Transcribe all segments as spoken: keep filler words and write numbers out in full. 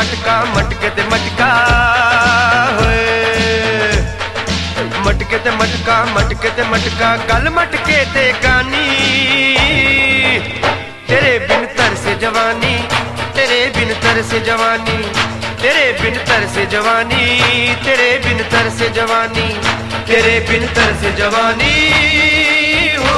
मटका मटके ते मटका होए मटके ते मटका मटके ते मटका गल मटके ते गानी तेरे बिन तरसे जवानी तेरे बिन तरसे जवानी तेरे बिन तरसे जवानी तेरे बिन तरसे जवानी तेरे बिन तरसे जवानी हो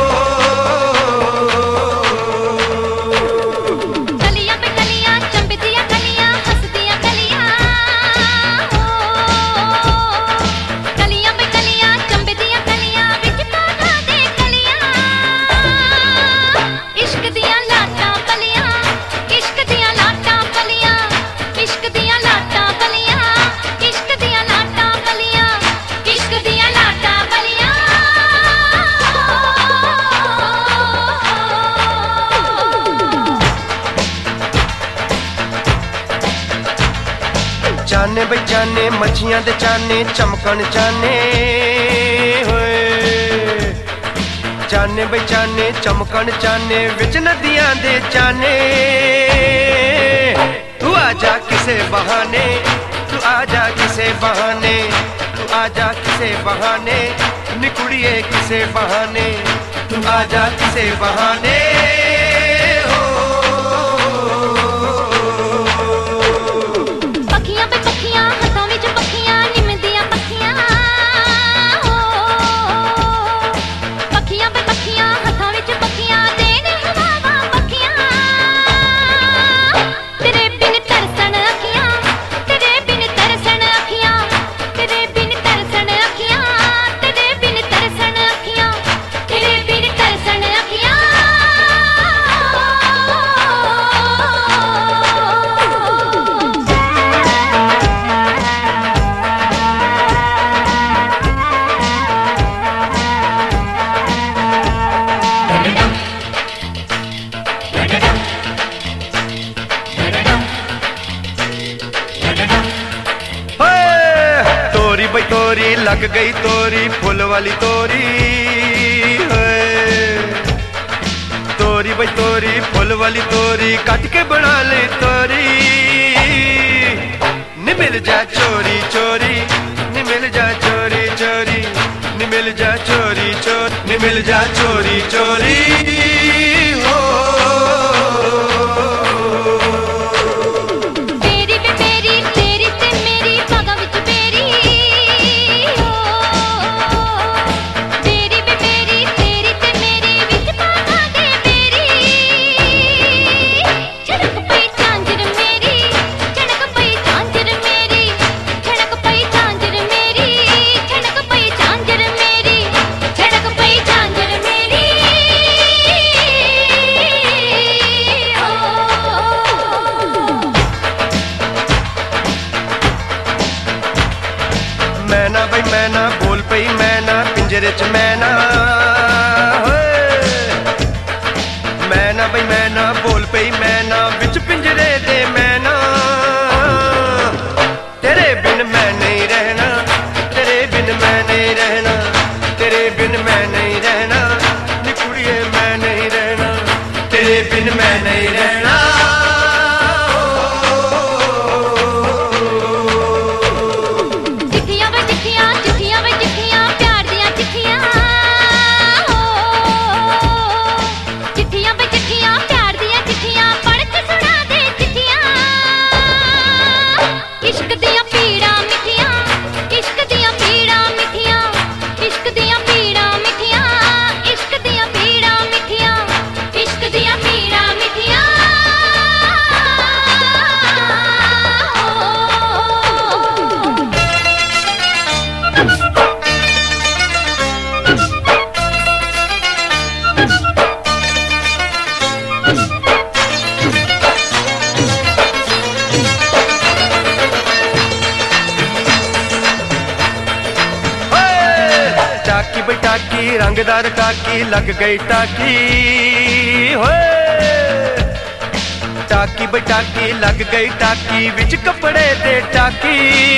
चाने बई चाने मच्छियां दे चाने चमकन चाने होए चाने बई चाने चमकन चाने विच नदियां दे चाने तू आजा किसे बहाने तू आजा किसे बहाने तू आजा किसे बहाने निकुड़िए किसे बहाने तू आजा किसे बहाने बई तोरी लग गई तोरी फूल वाली तोरी तोरी बई तोरी फूल वाली तोरी कट के बना ले तोरी नी मिल जा चोरी चोरी नी मिल जा चोरी चोरी नी मिल जा चोरी चोरी नी मिल जा चोरी चोरी हो मैना बई मैना बोल पई मैना पिंजरे च मैना मैना बई मैना बोल पई मैना विच पिंजरे दे मैना तेरे बिन मैं नहीं रहना तेरे बिन मैं नहीं रहना तेरे बिन मैं नहीं रहना निकुड़िए मैं नहीं रहना तेरे बिन मैं नहीं रहना टाकी बई टाकी रंगदार टाकी लग गई टाकी होए टाकी बई टाकी लग गई टाकी विच कपड़े दे टाकी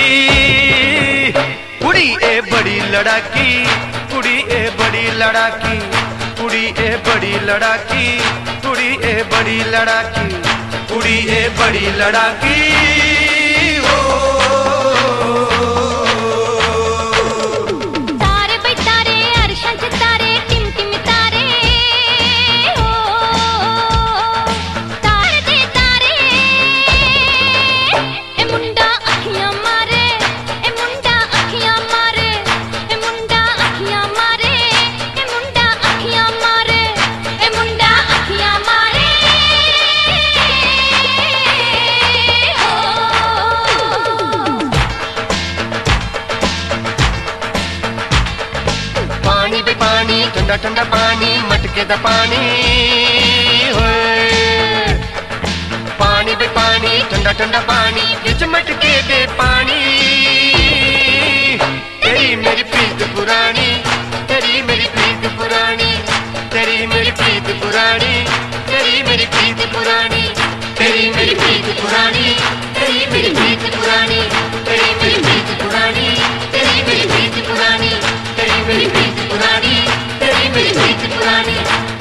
कुड़ी ए बड़ी लड़ाकी कुड़ी ए बड़ी लड़ाकी कुड़ी ए बड़ी लड़ाकी कुड़ी ए बड़ी लड़ाकी कुड़ी ए बड़ी लड़ाकी पानी बे पानी ठंडा ठंडा पानी मटके दा पानी होए पानी बे पानी ठंडा ठंडा पानी विच मटके दे पानी तेरी मेरी प्रीत पुरानी तेरी मेरी प्रीत पुरानी तेरी मेरी प्रीत पुरानी तेरी मेरी प्रीत पुरानी तेरी मेरी प्रीत पुरानी तेरी मेरी प्रीत पुरानी तेरी मेरी प्रीत पुरानी तेरी मेरी प्रीत पुरानी तेरी मेरी प्रीत पुरानी तेरी मेरी प्रीत पुरानी